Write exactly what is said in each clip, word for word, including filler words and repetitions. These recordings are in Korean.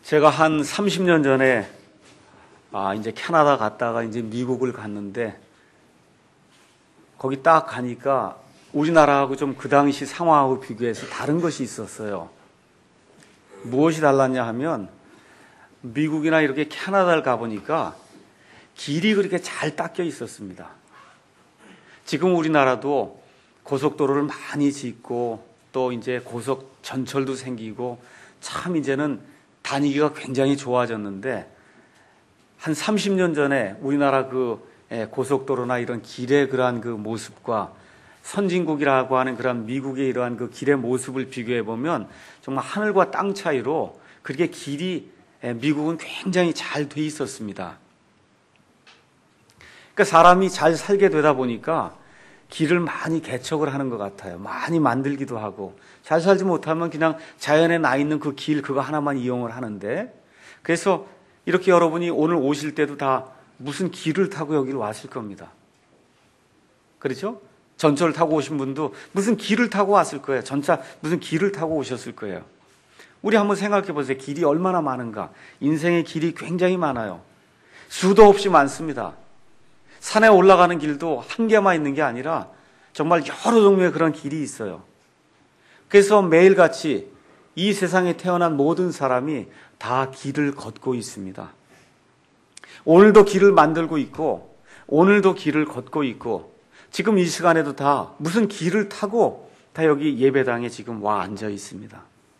제가 한 삼십 년 전에 아 이제 캐나다 갔다가 이제 미국을 갔는데 거기 딱 가니까 우리나라하고 좀 그 당시 상황하고 비교해서 다른 것이 있었어요. 무엇이 달랐냐 하면 미국이나 이렇게 캐나다를 가보니까 길이 그렇게 잘 닦여 있었습니다. 지금 우리나라도 고속도로를 많이 짓고 또 이제 고속 전철도 생기고 참 이제는 다니기가 굉장히 좋아졌는데 한 삼십 년 전에 우리나라 그 고속도로나 이런 길의 그러한 그 모습과 선진국이라고 하는 그런 미국의 이러한 그 길의 모습을 비교해 보면 정말 하늘과 땅 차이로 그렇게 길이 미국은 굉장히 잘 돼 있었습니다. 그러니까 사람이 잘 살게 되다 보니까 길을 많이 개척을 하는 것 같아요. 많이 만들기도 하고 잘 살지 못하면 그냥 자연에 나 있는 그 길 그거 하나만 이용을 하는데 그래서 이렇게 여러분이 오늘 오실 때도 다 무슨 길을 타고 여기를 왔을 겁니다. 그렇죠? 전철을 타고 오신 분도 무슨 길을 타고 왔을 거예요. 전차 무슨 길을 타고 오셨을 거예요. 우리 한번 생각해 보세요. 길이 얼마나 많은가. 인생의 길이 굉장히 많아요. 수도 없이 많습니다. 산에 올라가는 길도 한 개만 있는 게 아니라 정말 여러 종류의 그런 길이 있어요. 그래서 매일같이 이 세상에 태어난 모든 사람이 다 길을 걷고 있습니다. 오늘도 길을 만들고 있고 오늘도 길을 걷고 있고 지금 이 시간에도 다 무슨 길을 타고 다 여기 예배당에 지금 와 앉아 있습니다.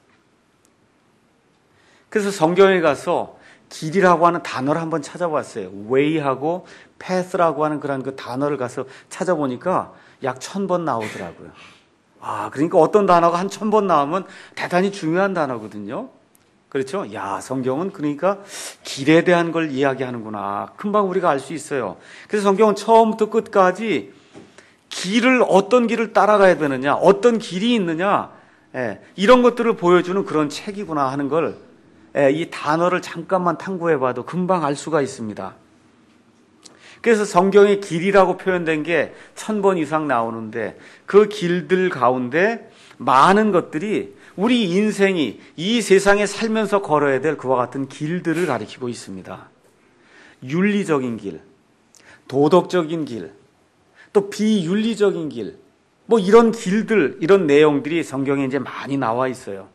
그래서 성경에 가서 길이라고 하는 단어를 한번 찾아봤어요. way하고 path라고 하는 그런 그 단어를 가서 찾아보니까 약 천 번 나오더라고요. 아, 그러니까 어떤 단어가 한 천 번 나오면 대단히 중요한 단어거든요. 그렇죠? 야, 성경은 그러니까 길에 대한 걸 이야기하는구나. 금방 우리가 알 수 있어요. 그래서 성경은 처음부터 끝까지 길을 어떤 길을 따라가야 되느냐, 어떤 길이 있느냐, 예, 이런 것들을 보여주는 그런 책이구나 하는 걸 예, 이 단어를 잠깐만 탐구해봐도 금방 알 수가 있습니다. 그래서 성경의 길이라고 표현된 게 천 번 이상 나오는데 그 길들 가운데 많은 것들이 우리 인생이 이 세상에 살면서 걸어야 될 그와 같은 길들을 가리키고 있습니다. 윤리적인 길, 도덕적인 길, 또 비윤리적인 길, 뭐 이런 길들, 이런 내용들이 성경에 이제 많이 나와 있어요.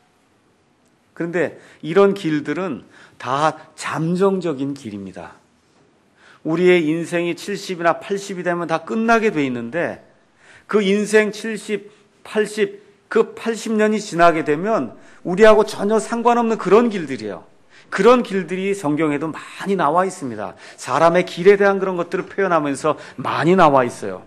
그런데 이런 길들은 다 잠정적인 길입니다. 우리의 인생이 칠십이나 팔십이 되면 다 끝나게 돼 있는데 그 인생 칠십, 팔십, 그 팔십 년이 지나게 되면 우리하고 전혀 상관없는 그런 길들이에요. 그런 길들이 성경에도 많이 나와 있습니다. 사람의 길에 대한 그런 것들을 표현하면서 많이 나와 있어요.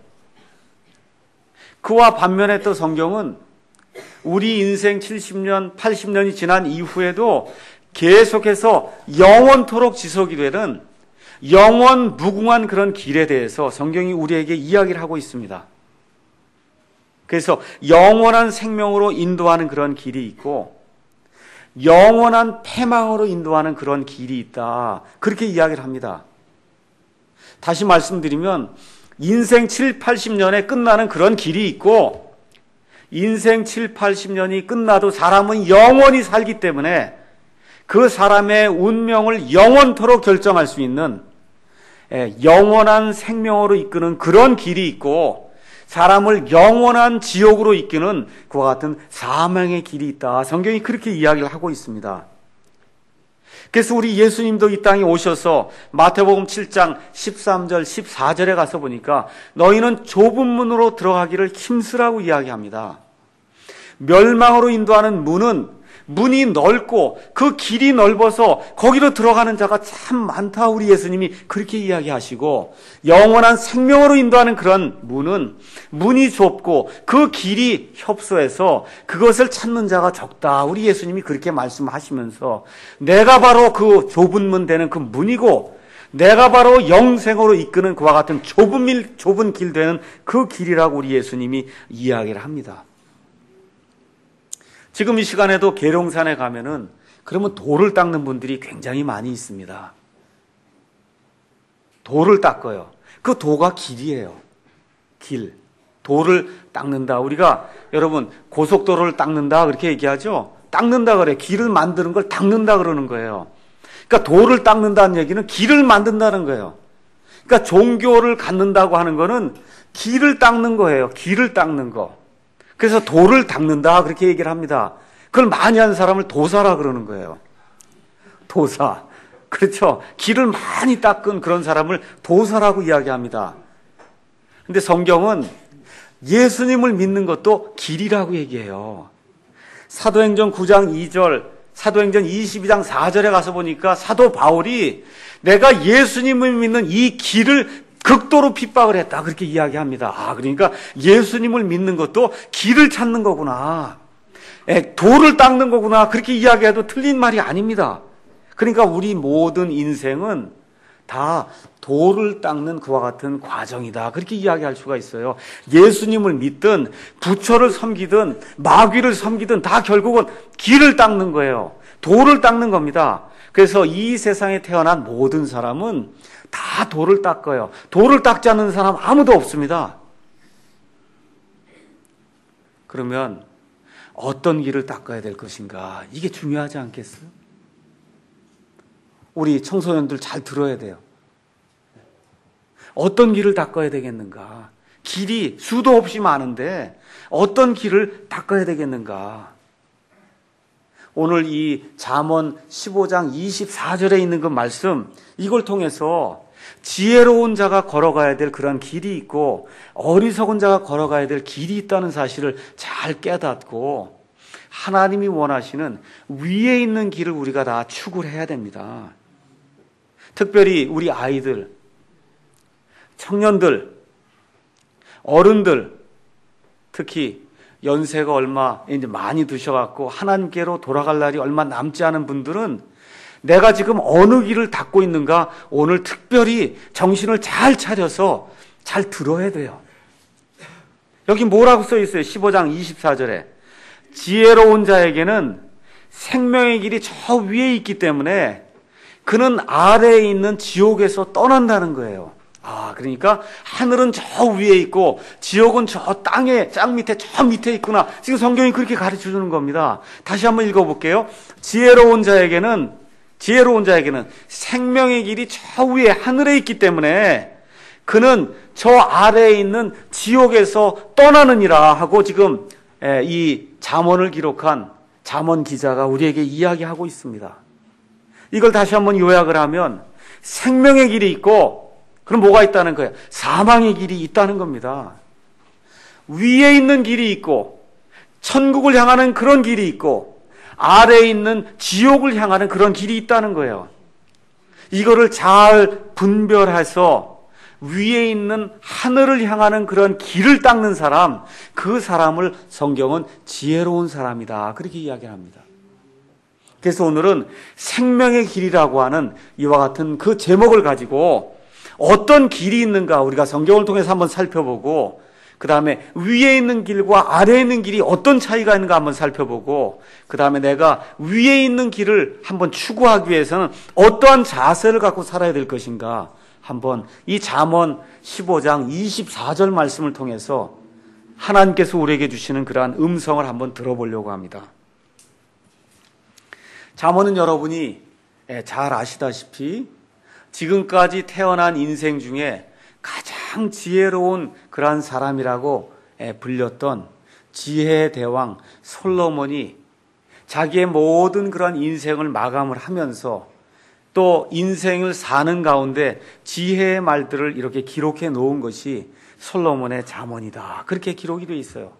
그와 반면에 또 성경은 우리 인생 칠십 년, 팔십 년이 지난 이후에도 계속해서 영원토록 지속이 되는 영원 무궁한 그런 길에 대해서 성경이 우리에게 이야기를 하고 있습니다. 그래서 영원한 생명으로 인도하는 그런 길이 있고 영원한 패망으로 인도하는 그런 길이 있다. 그렇게 이야기를 합니다. 다시 말씀드리면 인생 칠, 팔십 년에 끝나는 그런 길이 있고 인생 칠, 팔십 년이 끝나도 사람은 영원히 살기 때문에 그 사람의 운명을 영원토록 결정할 수 있는 영원한 생명으로 이끄는 그런 길이 있고 사람을 영원한 지옥으로 이끄는 그와 같은 사망의 길이 있다. 성경이 그렇게 이야기를 하고 있습니다. 그래서 우리 예수님도 이 땅에 오셔서 마태복음 칠 장 십삼 절, 십사 절에 가서 보니까 너희는 좁은 문으로 들어가기를 힘쓰라고 이야기합니다. 멸망으로 인도하는 문은 문이 넓고 그 길이 넓어서 거기로 들어가는 자가 참 많다. 우리 예수님이 그렇게 이야기하시고 영원한 생명으로 인도하는 그런 문은 문이 좁고 그 길이 협소해서 그것을 찾는 자가 적다. 우리 예수님이 그렇게 말씀하시면서 내가 바로 그 좁은 문 되는 그 문이고 내가 바로 영생으로 이끄는 그와 같은 좁은 길, 좁은 길 되는 그 길이라고 우리 예수님이 이야기를 합니다. 지금 이 시간에도 계룡산에 가면은 그러면 돌을 닦는 분들이 굉장히 많이 있습니다. 돌을 닦아요. 그 도가 길이에요. 길. 돌을 닦는다. 우리가 여러분 고속도로를 닦는다 그렇게 얘기하죠. 닦는다 그래요. 길을 만드는 걸 닦는다 그러는 거예요. 그러니까 돌을 닦는다는 얘기는 길을 만든다는 거예요. 그러니까 종교를 갖는다고 하는 거는 길을 닦는 거예요. 길을 닦는 거. 그래서 돌을 닦는다 그렇게 얘기를 합니다. 그걸 많이 하는 사람을 도사라 그러는 거예요. 도사. 그렇죠. 길을 많이 닦은 그런 사람을 도사라고 이야기합니다. 근데 성경은 예수님을 믿는 것도 길이라고 얘기해요. 사도행전 구 장 이 절, 사도행전 이십이 장 사 절에 가서 보니까 사도 바울이 내가 예수님을 믿는 이 길을 극도로 핍박을 했다 그렇게 이야기합니다. 아, 그러니까 예수님을 믿는 것도 길을 찾는 거구나. 에, 돌을 닦는 거구나. 그렇게 이야기해도 틀린 말이 아닙니다. 그러니까 우리 모든 인생은 다 돌을 닦는 그와 같은 과정이다. 그렇게 이야기할 수가 있어요. 예수님을 믿든 부처를 섬기든 마귀를 섬기든 다 결국은 길을 닦는 거예요. 돌을 닦는 겁니다. 그래서 이 세상에 태어난 모든 사람은 다 돌을 닦아요. 돌을 닦지 않는 사람 아무도 없습니다. 그러면 어떤 길을 닦아야 될 것인가? 이게 중요하지 않겠어요? 우리 청소년들 잘 들어야 돼요. 어떤 길을 닦아야 되겠는가? 길이 수도 없이 많은데 어떤 길을 닦아야 되겠는가? 오늘 이 잠언 십오 장 이십사 절에 있는 그 말씀, 이걸 통해서 지혜로운 자가 걸어가야 될 그런 길이 있고 어리석은 자가 걸어가야 될 길이 있다는 사실을 잘 깨닫고 하나님이 원하시는 위에 있는 길을 우리가 다 추구를 해야 됩니다. 특별히 우리 아이들, 청년들, 어른들, 특히 연세가 얼마 이제 많이 드셔갖고 하나님께로 돌아갈 날이 얼마 남지 않은 분들은 내가 지금 어느 길을 닦고 있는가 오늘 특별히 정신을 잘 차려서 잘 들어야 돼요. 여기 뭐라고 써 있어요? 십오 장 이십사 절에 지혜로운 자에게는 생명의 길이 저 위에 있기 때문에 그는 아래에 있는 지옥에서 떠난다는 거예요. 아, 그러니까 하늘은 저 위에 있고 지옥은 저 땅에 짱 밑에 저 밑에 있구나. 지금 성경이 그렇게 가르쳐 주는 겁니다. 다시 한번 읽어볼게요. 지혜로운 자에게는 지혜로운 자에게는 생명의 길이 저 위에 하늘에 있기 때문에 그는 저 아래에 있는 지옥에서 떠나느니라 하고 지금 이 잠언을 기록한 잠언 기자가 우리에게 이야기하고 있습니다. 이걸 다시 한번 요약을 하면 생명의 길이 있고 그럼 뭐가 있다는 거예요? 사망의 길이 있다는 겁니다. 위에 있는 길이 있고 천국을 향하는 그런 길이 있고 아래에 있는 지옥을 향하는 그런 길이 있다는 거예요. 이거를 잘 분별해서 위에 있는 하늘을 향하는 그런 길을 닦는 사람, 그 사람을 성경은 지혜로운 사람이다 그렇게 이야기합니다. 그래서 오늘은 생명의 길이라고 하는 이와 같은 그 제목을 가지고 어떤 길이 있는가 우리가 성경을 통해서 한번 살펴보고 그 다음에 위에 있는 길과 아래에 있는 길이 어떤 차이가 있는가 한번 살펴보고 그 다음에 내가 위에 있는 길을 한번 추구하기 위해서는 어떠한 자세를 갖고 살아야 될 것인가 한번 이 잠언 십오 장 이십사 절 말씀을 통해서 하나님께서 우리에게 주시는 그러한 음성을 한번 들어보려고 합니다. 잠언은 여러분이 잘 아시다시피 지금까지 태어난 인생 중에 가장 지혜로운 그러한 사람이라고 불렸던 지혜의 대왕 솔로몬이 자기의 모든 그런 인생을 마감을 하면서 또 인생을 사는 가운데 지혜의 말들을 이렇게 기록해 놓은 것이 솔로몬의 잠언이다. 그렇게 기록이 되어 있어요.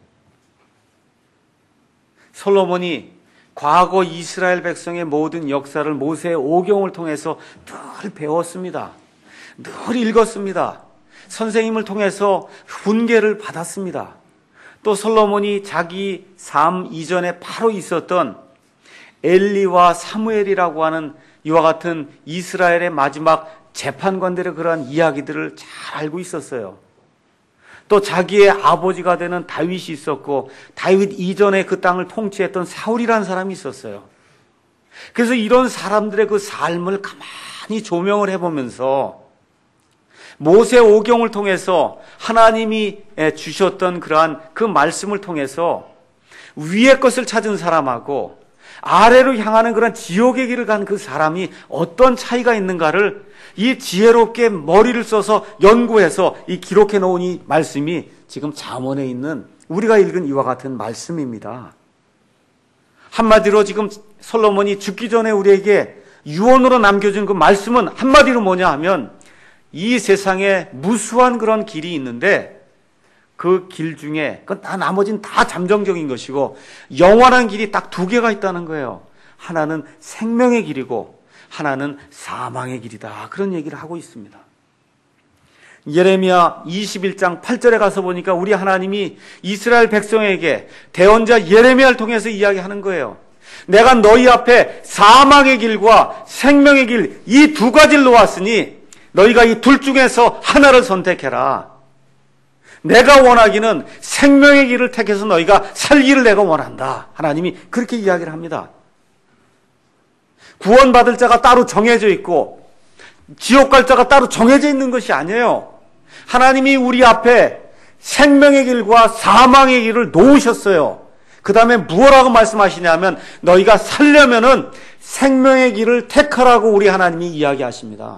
솔로몬이 과거 이스라엘 백성의 모든 역사를 모세의 오경을 통해서 늘 배웠습니다. 늘 읽었습니다. 선생님을 통해서 훈계를 받았습니다. 또 솔로몬이 자기 삶 이전에 바로 있었던 엘리와 사무엘이라고 하는 이와 같은 이스라엘의 마지막 재판관들의 그러한 이야기들을 잘 알고 있었어요. 또 자기의 아버지가 되는 다윗이 있었고 다윗 이전에 그 땅을 통치했던 사울이라는 사람이 있었어요. 그래서 이런 사람들의 그 삶을 가만히 조명을 해보면서 모세 오경을 통해서 하나님이 주셨던 그러한 그 말씀을 통해서 위의 것을 찾은 사람하고 아래로 향하는 그런 지옥의 길을 간 그 사람이 어떤 차이가 있는가를 이 지혜롭게 머리를 써서 연구해서 이 기록해 놓은 이 말씀이 지금 잠언에 있는 우리가 읽은 이와 같은 말씀입니다. 한마디로 지금 솔로몬이 죽기 전에 우리에게 유언으로 남겨준 그 말씀은 한마디로 뭐냐 하면 이 세상에 무수한 그런 길이 있는데 그 길 중에 그건 다 나머지는 다 잠정적인 것이고 영원한 길이 딱 두 개가 있다는 거예요. 하나는 생명의 길이고 하나는 사망의 길이다. 그런 얘기를 하고 있습니다. 예레미야 이십일 장 팔 절에 가서 보니까 우리 하나님이 이스라엘 백성에게 대언자 예레미야를 통해서 이야기하는 거예요. 내가 너희 앞에 사망의 길과 생명의 길 이 두 가지를 놓았으니 너희가 이 둘 중에서 하나를 선택해라. 내가 원하기는 생명의 길을 택해서 너희가 살기를 내가 원한다. 하나님이 그렇게 이야기를 합니다. 구원받을 자가 따로 정해져 있고 지옥 갈 자가 따로 정해져 있는 것이 아니에요. 하나님이 우리 앞에 생명의 길과 사망의 길을 놓으셨어요. 그 다음에 무엇라고 말씀하시냐면 너희가 살려면은 생명의 길을 택하라고 우리 하나님이 이야기하십니다.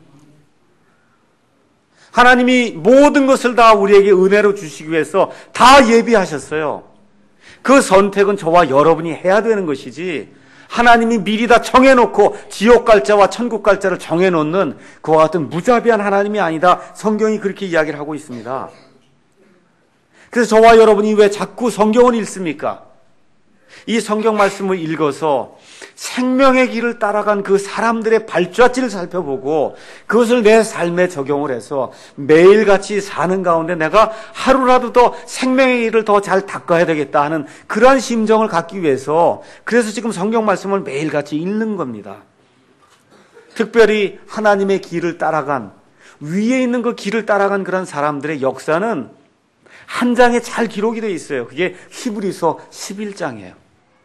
하나님이 모든 것을 다 우리에게 은혜로 주시기 위해서 다 예비하셨어요. 그 선택은 저와 여러분이 해야 되는 것이지 하나님이 미리 다 정해놓고 지옥 갈 자와 천국 갈 자를 정해놓는 그와 같은 무자비한 하나님이 아니다. 성경이 그렇게 이야기를 하고 있습니다. 그래서 저와 여러분이 왜 자꾸 성경을 읽습니까? 이 성경 말씀을 읽어서 생명의 길을 따라간 그 사람들의 발자취를 살펴보고 그것을 내 삶에 적용을 해서 매일같이 사는 가운데 내가 하루라도 더 생명의 길을 더 잘 닦아야 되겠다 하는 그러한 심정을 갖기 위해서 그래서 지금 성경 말씀을 매일같이 읽는 겁니다. 특별히 하나님의 길을 따라간 위에 있는 그 길을 따라간 그런 사람들의 역사는 한 장에 잘 기록이 되어 있어요. 그게 히브리서 십일 장이에요.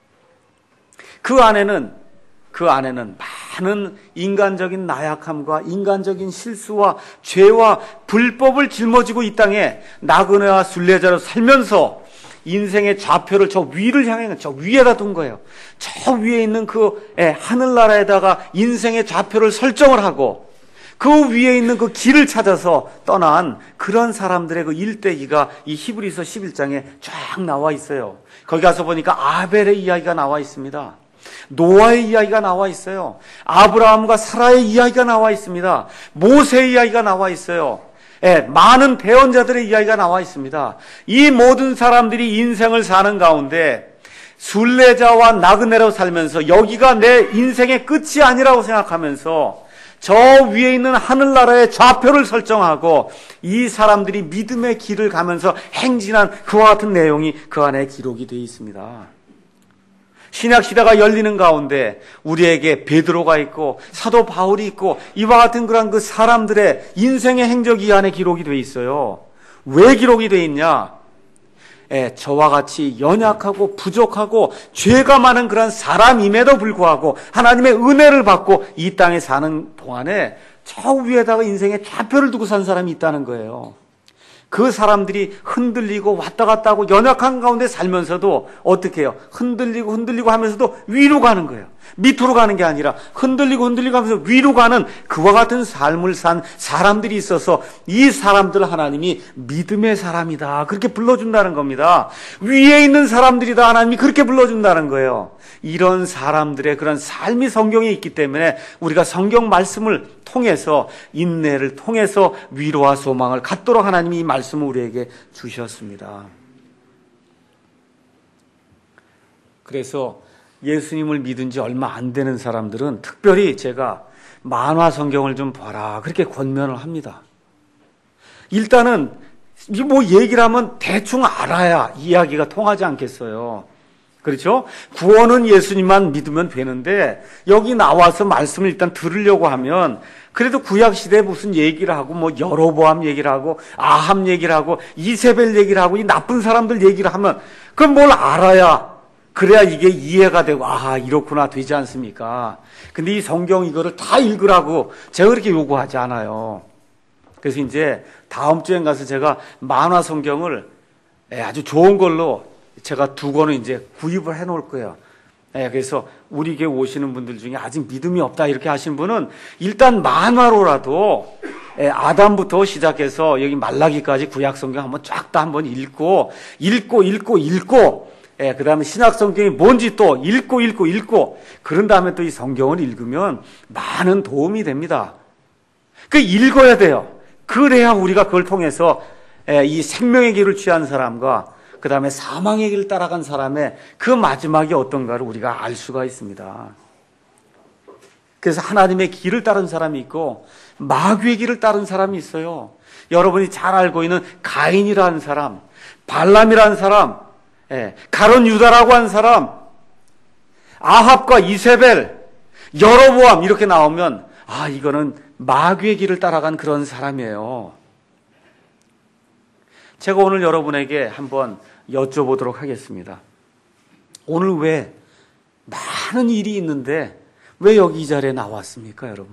그 안에는 그 안에는 많은 인간적인 나약함과 인간적인 실수와 죄와 불법을 짊어지고 이 땅에 나그네와 순례자로 살면서 인생의 좌표를 저 위를 향해 저 위에다 둔 거예요. 저 위에 있는 그 하늘나라에다가 인생의 좌표를 설정을 하고 그 위에 있는 그 길을 찾아서 떠난 그런 사람들의 그 일대기가 이 히브리서 십일 장에 쫙 나와 있어요. 거기 가서 보니까 아벨의 이야기가 나와 있습니다. 노아의 이야기가 나와 있어요. 아브라함과 사라의 이야기가 나와 있습니다. 모세의 이야기가 나와 있어요. 예, 많은 대언자들의 이야기가 나와 있습니다. 이 모든 사람들이 인생을 사는 가운데 순례자와 나그네로 살면서 여기가 내 인생의 끝이 아니라고 생각하면서 저 위에 있는 하늘나라의 좌표를 설정하고 이 사람들이 믿음의 길을 가면서 행진한 그와 같은 내용이 그 안에 기록이 되어 있습니다. 신약시대가 열리는 가운데 우리에게 베드로가 있고 사도 바울이 있고 이와 같은 그런 그 사람들의 인생의 행적이 이 안에 기록이 되어 있어요. 왜 기록이 되어 있냐? 예, 저와 같이 연약하고 부족하고 죄가 많은 그런 사람임에도 불구하고 하나님의 은혜를 받고 이 땅에 사는 동안에 저 위에다가 인생의 좌표를 두고 산 사람이 있다는 거예요. 그 사람들이 흔들리고 왔다 갔다 하고 연약한 가운데 살면서도 어떻게 해요? 흔들리고 흔들리고 하면서도 위로 가는 거예요. 밑으로 가는 게 아니라 흔들리고 흔들리고 하면서 위로 가는 그와 같은 삶을 산 사람들이 있어서 이 사람들 하나님이 믿음의 사람이다. 그렇게 불러준다는 겁니다. 위에 있는 사람들이다. 하나님이 그렇게 불러준다는 거예요. 이런 사람들의 그런 삶이 성경에 있기 때문에 우리가 성경 말씀을 통해서 인내를 통해서 위로와 소망을 갖도록 하나님이 이 말씀을 우리에게 주셨습니다. 그래서 예수님을 믿은 지 얼마 안 되는 사람들은 특별히 제가 만화 성경을 좀 봐라 그렇게 권면을 합니다. 일단은 뭐 얘기를 하면 대충 알아야 이야기가 통하지 않겠어요. 그렇죠? 구원은 예수님만 믿으면 되는데 여기 나와서 말씀을 일단 들으려고 하면 그래도 구약시대에 무슨 얘기를 하고 뭐 여로보암 얘기를 하고 아합 얘기를 하고 이세벨 얘기를 하고 이 나쁜 사람들 얘기를 하면 그럼 뭘 알아야 그래야 이게 이해가 되고 아 이렇구나 되지 않습니까? 근데 이 성경 이거를 다 읽으라고 제가 그렇게 요구하지 않아요. 그래서 이제 다음 주에 가서 제가 만화 성경을 아주 좋은 걸로 제가 두 권을 이제 구입을 해 놓을 거예요. 예, 그래서 우리 교회 오시는 분들 중에 아직 믿음이 없다 이렇게 하신 분은 일단 만화로라도 예, 아담부터 시작해서 여기 말라기까지 구약 성경 한번 쫙 다 한번 읽고 읽고 읽고 읽고 예, 그 다음에 신약 성경이 뭔지 또 읽고 읽고 읽고 그런 다음에 또 이 성경을 읽으면 많은 도움이 됩니다. 그 읽어야 돼요. 그래야 우리가 그걸 통해서 예, 이 생명의 길을 취한 사람과 그 다음에 사망의 길을 따라간 사람의 그 마지막이 어떤가를 우리가 알 수가 있습니다. 그래서 하나님의 길을 따른 사람이 있고 마귀의 길을 따른 사람이 있어요. 여러분이 잘 알고 있는 가인이라는 사람, 발람이라는 사람, 예, 가론 유다라고 하는 사람, 아합과 이세벨, 여로보암 이렇게 나오면 아 이거는 마귀의 길을 따라간 그런 사람이에요. 제가 오늘 여러분에게 한번 여쭤보도록 하겠습니다. 오늘 왜 많은 일이 있는데 왜 여기 이 자리에 나왔습니까, 여러분?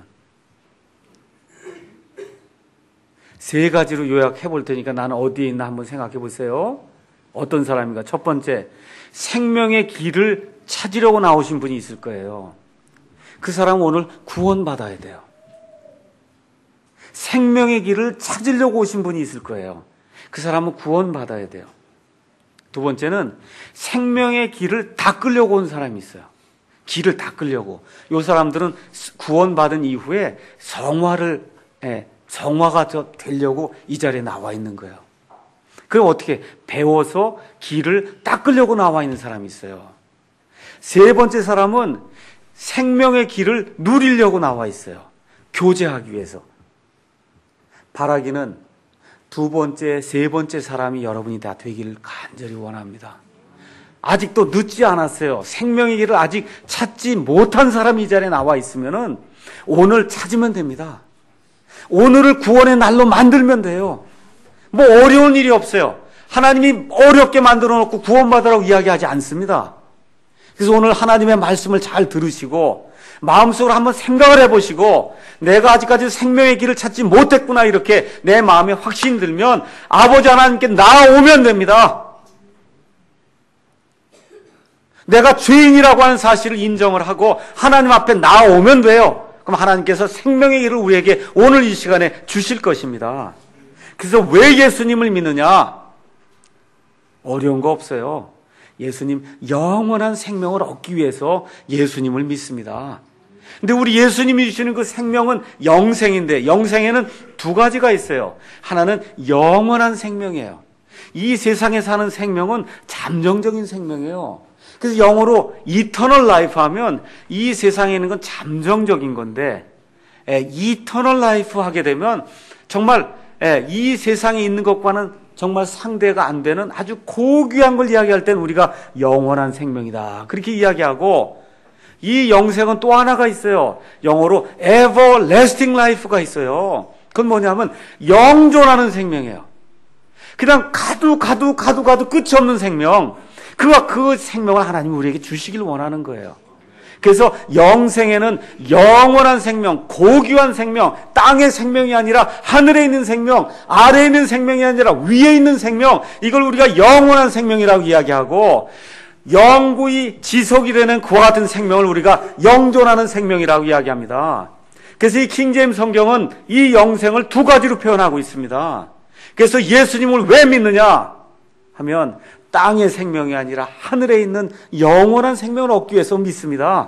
세 가지로 요약해 볼 테니까 나는 어디에 있나 한번 생각해 보세요. 어떤 사람인가? 첫 번째, 생명의 길을 찾으려고 나오신 분이 있을 거예요. 그 사람은 오늘 구원받아야 돼요. 생명의 길을 찾으려고 오신 분이 있을 거예요. 그 사람은 구원받아야 돼요. 두 번째는 생명의 길을 닦으려고 온 사람이 있어요. 길을 닦으려고. 이 사람들은 구원받은 이후에 성화를, 예, 성화가 되려고 이 자리에 나와 있는 거예요. 그럼 어떻게 배워서 길을 닦으려고 나와 있는 사람이 있어요. 세 번째 사람은 생명의 길을 누리려고 나와 있어요. 교제하기 위해서. 바라기는 두 번째, 세 번째 사람이 여러분이 다 되기를 간절히 원합니다. 아직도 늦지 않았어요. 생명의 길을 아직 찾지 못한 사람이 이 자리에 나와 있으면은 오늘 찾으면 됩니다. 오늘을 구원의 날로 만들면 돼요. 뭐 어려운 일이 없어요. 하나님이 어렵게 만들어 놓고 구원받으라고 이야기하지 않습니다. 그래서 오늘 하나님의 말씀을 잘 들으시고 마음속으로 한번 생각을 해보시고 내가 아직까지 생명의 길을 찾지 못했구나 이렇게 내 마음에 확신이 들면 아버지 하나님께 나아오면 됩니다. 내가 죄인이라고 하는 사실을 인정을 하고 하나님 앞에 나아오면 돼요. 그럼 하나님께서 생명의 길을 우리에게 오늘 이 시간에 주실 것입니다. 그래서 왜 예수님을 믿느냐? 어려운 거 없어요. 예수님 영원한 생명을 얻기 위해서 예수님을 믿습니다. 근데 우리 예수님이 주시는 그 생명은 영생인데 영생에는 두 가지가 있어요. 하나는 영원한 생명이에요. 이 세상에 사는 생명은 잠정적인 생명이에요. 그래서 영어로 eternal life 하면 이 세상에 있는 건 잠정적인 건데 eternal life 하게 되면 정말 이 세상에 있는 것과는 정말 상대가 안 되는 아주 고귀한 걸 이야기할 때는 우리가 영원한 생명이다. 그렇게 이야기하고 이 영생은 또 하나가 있어요. 영어로 everlasting life가 있어요. 그건 뭐냐면 영존하는 생명이에요. 그냥 가도 가도 가도 가도 끝이 없는 생명. 그와 그 생명을 하나님이 우리에게 주시길 원하는 거예요. 그래서 영생에는 영원한 생명, 고귀한 생명, 땅의 생명이 아니라 하늘에 있는 생명, 아래에 있는 생명이 아니라 위에 있는 생명, 이걸 우리가 영원한 생명이라고 이야기하고 영구히 지속이 되는 그와 같은 생명을 우리가 영존하는 생명이라고 이야기합니다. 그래서 이 킹제임스 성경은 이 영생을 두 가지로 표현하고 있습니다. 그래서 예수님을 왜 믿느냐 하면 땅의 생명이 아니라 하늘에 있는 영원한 생명을 얻기 위해서 믿습니다.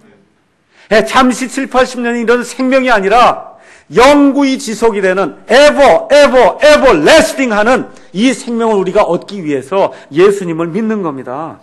잠시 칠, 팔십 년이 이런 생명이 아니라 영구히 지속이 되는 ever, ever, everlasting 하는 이 생명을 우리가 얻기 위해서 예수님을 믿는 겁니다.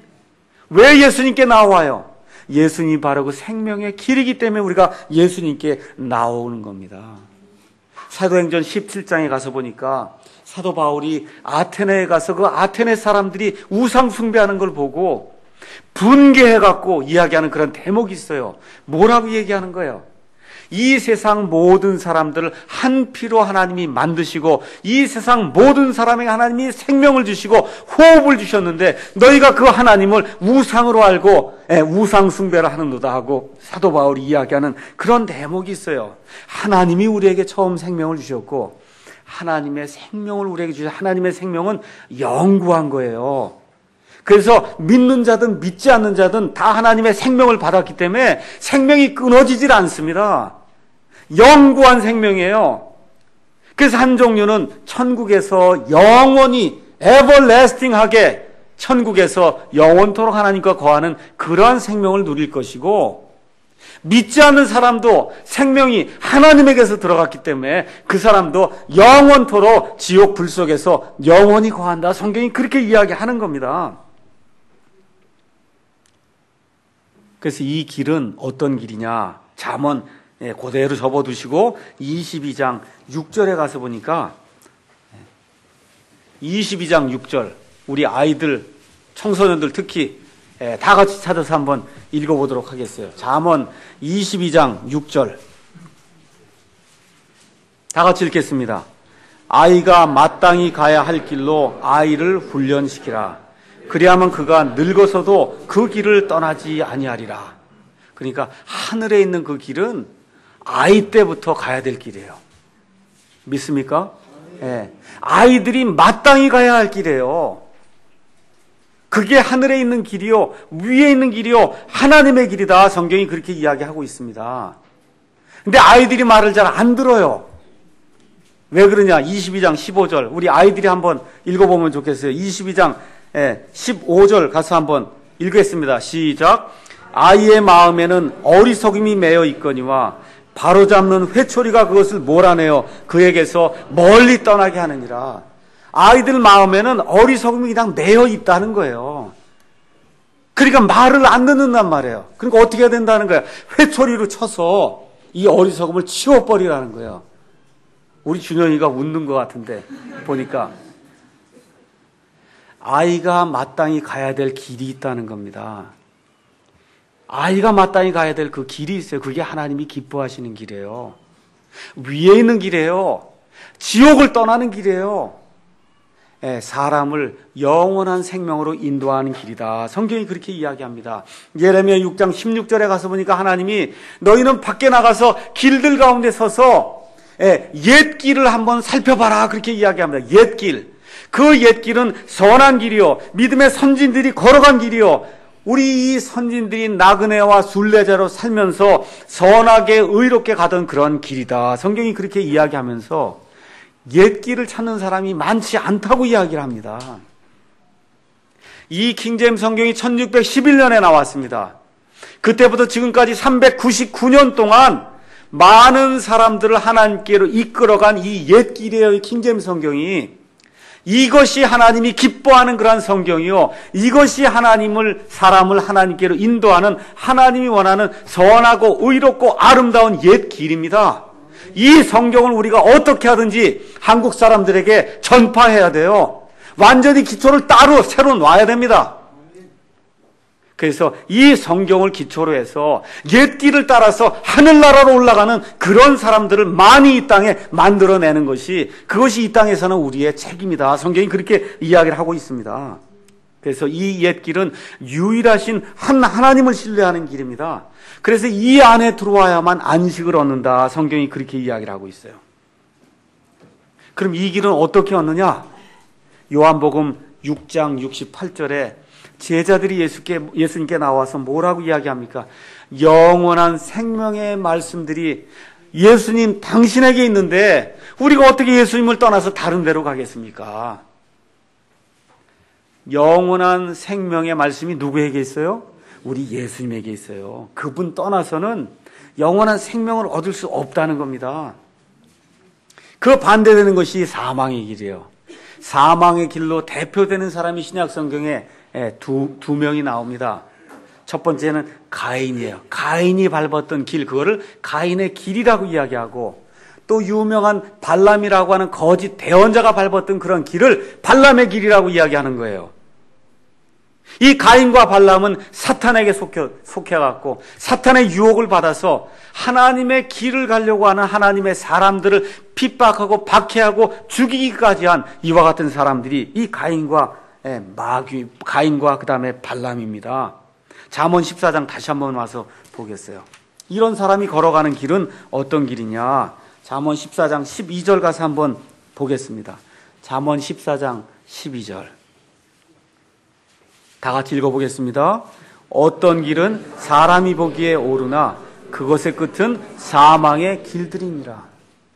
왜 예수님께 나와요? 예수님이 바로 그 생명의 길이기 때문에 우리가 예수님께 나오는 겁니다. 사도행전 십칠 장에 가서 보니까 사도 바울이 아테네에 가서 그 아테네 사람들이 우상 숭배하는 걸 보고 분개해갖고 이야기하는 그런 대목이 있어요. 뭐라고 얘기하는 거예요? 이 세상 모든 사람들을 한 피로 하나님이 만드시고 이 세상 모든 사람에게 하나님이 생명을 주시고 호흡을 주셨는데 너희가 그 하나님을 우상으로 알고 우상 숭배를 하는도다 하고 사도 바울이 이야기하는 그런 대목이 있어요. 하나님이 우리에게 처음 생명을 주셨고 하나님의 생명을 우리에게 주신 하나님의 생명은 영구한 거예요. 그래서 믿는 자든 믿지 않는 자든 다 하나님의 생명을 받았기 때문에 생명이 끊어지질 않습니다. 영구한 생명이에요. 그래서 한 종류는 천국에서 영원히 everlasting하게 천국에서 영원토록 하나님과 거하는 그러한 생명을 누릴 것이고, 믿지 않는 사람도 생명이 하나님에게서 들어갔기 때문에 그 사람도 영원토록 지옥 불 속에서 영원히 거한다. 성경이 그렇게 이야기하는 겁니다. 그래서 이 길은 어떤 길이냐? 잠언 그대로 접어두시고 이십이 장 육 절에 가서 보니까 이십이 장 육 절 우리 아이들, 청소년들 특히 다 같이 찾아서 한번 읽어보도록 하겠어요. 잠언 이십이 장 육 절 다 같이 읽겠습니다. 아이가 마땅히 가야 할 길로 아이를 훈련시키라. 그리하면 그가 늙어서도 그 길을 떠나지 아니하리라. 그러니까 하늘에 있는 그 길은 아이 때부터 가야 될 길이에요. 믿습니까? 예. 아이들이 마땅히 가야 할 길이에요. 그게 하늘에 있는 길이요, 위에 있는 길이요, 하나님의 길이다. 성경이 그렇게 이야기하고 있습니다. 근데 아이들이 말을 잘 안 들어요. 왜 그러냐? 이십이 장 십오 절 우리 아이들이 한번 읽어보면 좋겠어요. 이십이 장 십오 절 가서 한번 읽겠습니다. 시작. 아이의 마음에는 어리석음이 매여 있거니와 바로잡는 회초리가 그것을 몰아내어 그에게서 멀리 떠나게 하느니라. 아이들 마음에는 어리석음이 그냥 매여 있다는 거예요. 그러니까 말을 안 듣는단 말이에요. 그러니까 어떻게 해야 된다는 거예요? 회초리로 쳐서 이 어리석음을 치워버리라는 거예요. 우리 준영이가 웃는 것 같은데 보니까 아이가 마땅히 가야 될 길이 있다는 겁니다. 아이가 마땅히 가야 될 그 길이 있어요. 그게 하나님이 기뻐하시는 길이에요. 위에 있는 길이에요. 지옥을 떠나는 길이에요. 사람을 영원한 생명으로 인도하는 길이다. 성경이 그렇게 이야기합니다. 예레미야 육 장 십육 절에 가서 보니까 하나님이 너희는 밖에 나가서 길들 가운데 서서 옛 길을 한번 살펴봐라. 그렇게 이야기합니다. 옛 길. 그 옛 길은 선한 길이요, 믿음의 선진들이 걸어간 길이요, 우리 이 선진들이 나그네와 순례자로 살면서 선하게 의롭게 가던 그런 길이다. 성경이 그렇게 이야기하면서 옛 길을 찾는 사람이 많지 않다고 이야기를 합니다. 이 킹제임스 성경이 천육백십일 년에 나왔습니다. 그때부터 지금까지 삼백구십구 년 동안 많은 사람들을 하나님께로 이끌어간 이 옛 길이에요. 이 킹제임스 성경이. 이것이 하나님이 기뻐하는 그러한 성경이요, 이것이 하나님을, 사람을 하나님께로 인도하는 하나님이 원하는 선하고 의롭고 아름다운 옛 길입니다. 이 성경을 우리가 어떻게 하든지 한국 사람들에게 전파해야 돼요. 완전히 기초를 따로 새로 놔야 됩니다. 그래서 이 성경을 기초로 해서 옛 길을 따라서 하늘나라로 올라가는 그런 사람들을 많이 이 땅에 만들어내는 것이, 그것이 이 땅에서는 우리의 책임이다. 성경이 그렇게 이야기를 하고 있습니다. 그래서 이 옛 길은 유일하신 한 하나님을 신뢰하는 길입니다. 그래서 이 안에 들어와야만 안식을 얻는다. 성경이 그렇게 이야기를 하고 있어요. 그럼 이 길은 어떻게 얻느냐? 요한복음 육 장 육십팔 절에 제자들이 예수께, 예수님께 나와서 뭐라고 이야기합니까? 영원한 생명의 말씀들이 예수님 당신에게 있는데 우리가 어떻게 예수님을 떠나서 다른 데로 가겠습니까? 영원한 생명의 말씀이 누구에게 있어요? 우리 예수님에게 있어요. 그분 떠나서는 영원한 생명을 얻을 수 없다는 겁니다. 그 반대되는 것이 사망의 길이에요. 사망의 길로 대표되는 사람이 신약 성경에 두, 두 명이 나옵니다. 첫 번째는 가인이에요. 가인이 밟았던 길, 그거를 가인의 길이라고 이야기하고, 또 유명한 발람이라고 하는 거짓 대언자가 밟았던 그런 길을 발람의 길이라고 이야기하는 거예요. 이 가인과 발람은 사탄에게 속해, 속해갖고 사탄의 유혹을 받아서 하나님의 길을 가려고 하는 하나님의 사람들을 핍박하고 박해하고 죽이기까지 한 이와 같은 사람들이 이 가인과 예, 마귀, 가인과 그 다음에 발람입니다. 잠언 십사 장 다시 한번 와서 보겠어요. 이런 사람이 걸어가는 길은 어떤 길이냐? 잠언 십사 장 십이 절 가서 한번 보겠습니다. 잠언 십사 장 십이 절 다 같이 읽어보겠습니다. 어떤 길은 사람이 보기에 옳으나 그것의 끝은 사망의 길들이니라.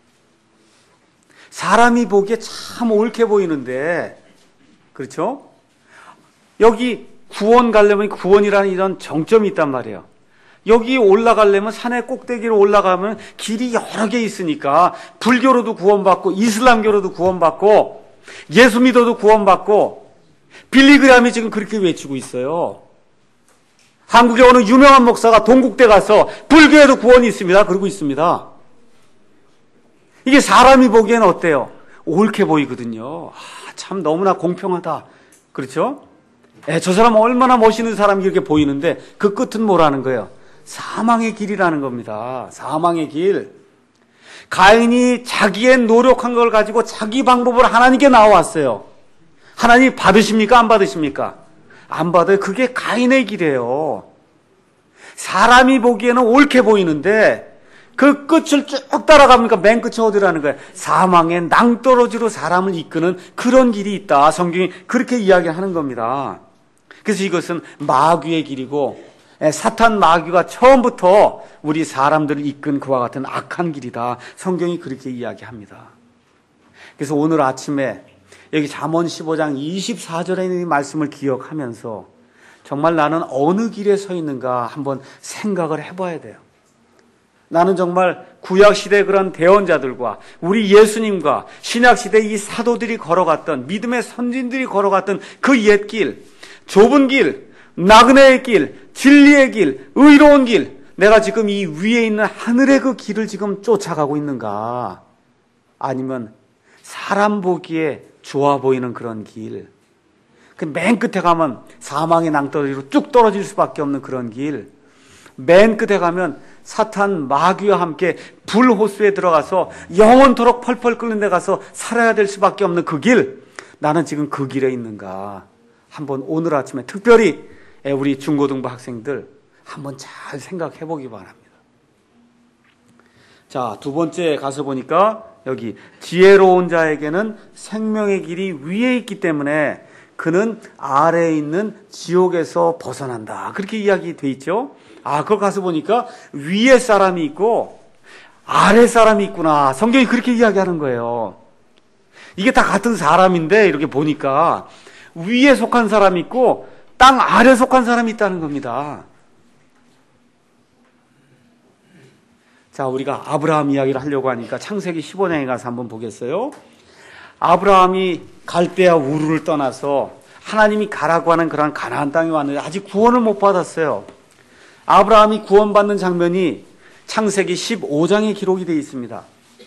사람이 보기에 참 옳게 보이는데, 그렇죠? 여기 구원 가려면 구원이라는 이런 정점이 있단 말이에요. 여기 올라가려면 산의 꼭대기로 올라가면 길이 여러 개 있으니까 불교로도 구원받고 이슬람교로도 구원받고 예수 믿어도 구원받고 빌리그람이 지금 그렇게 외치고 있어요. 한국에 어느 유명한 목사가 동국대 가서 불교에도 구원이 있습니다. 그러고 있습니다. 이게 사람이 보기에는 어때요? 옳게 보이거든요. 아, 참 너무나 공평하다. 그렇죠? 에, 저 사람은 얼마나 멋있는 사람이 이렇게 보이는데 그 끝은 뭐라는 거예요? 사망의 길이라는 겁니다. 사망의 길. 가인이 자기의 노력한 걸 가지고 자기 방법으로 하나님께 나와왔어요. 하나님 받으십니까? 안 받으십니까? 안 받아요. 그게 가인의 길이에요. 사람이 보기에는 옳게 보이는데 그 끝을 쭉 따라가니까 맨 끝이 어디라는 거예요? 사망의 낭떠러지로 사람을 이끄는 그런 길이 있다. 성경이 그렇게 이야기하는 겁니다. 그래서 이것은 마귀의 길이고 사탄 마귀가 처음부터 우리 사람들을 이끈 그와 같은 악한 길이다. 성경이 그렇게 이야기합니다. 그래서 오늘 아침에 여기 잠언 십오 장 이십사 절에 있는 이 말씀을 기억하면서 정말 나는 어느 길에 서 있는가 한번 생각을 해봐야 돼요. 나는 정말 구약시대 그런 대언자들과 우리 예수님과 신약시대 이 사도들이 걸어갔던 믿음의 선진들이 걸어갔던 그 옛길, 좁은 길, 나그네의 길, 진리의 길, 의로운 길, 내가 지금 이 위에 있는 하늘의 그 길을 지금 쫓아가고 있는가? 아니면 사람 보기에 좋아 보이는 그런 길, 그 맨 끝에 가면 사망의 낭떠러지로 쭉 떨어질 수밖에 없는 그런 길, 맨 끝에 가면 사탄 마귀와 함께 불호수에 들어가서 영원토록 펄펄 끓는 데 가서 살아야 될 수밖에 없는 그 길, 나는 지금 그 길에 있는가? 한번 오늘 아침에 특별히 우리 중고등부 학생들 한번 잘 생각해 보기 바랍니다. 자, 두 번째 가서 보니까 여기 지혜로운 자에게는 생명의 길이 위에 있기 때문에 그는 아래에 있는 지옥에서 벗어난다. 그렇게 이야기돼 있죠. 아, 그걸 가서 보니까 위에 사람이 있고 아래 사람이 있구나. 성경이 그렇게 이야기하는 거예요. 이게 다 같은 사람인데 이렇게 보니까 위에 속한 사람이 있고 땅 아래 속한 사람이 있다는 겁니다. 자, 우리가 아브라함 이야기를 하려고 하니까 창세기 십오 장에 가서 한번 보겠어요. 아브라함이 갈대아 우르를 떠나서 하나님이 가라고 하는 그런 가나안 땅에 왔는데 아직 구원을 못 받았어요. 아브라함이 구원받는 장면이 창세기 십오 장에 기록이 되어 있습니다.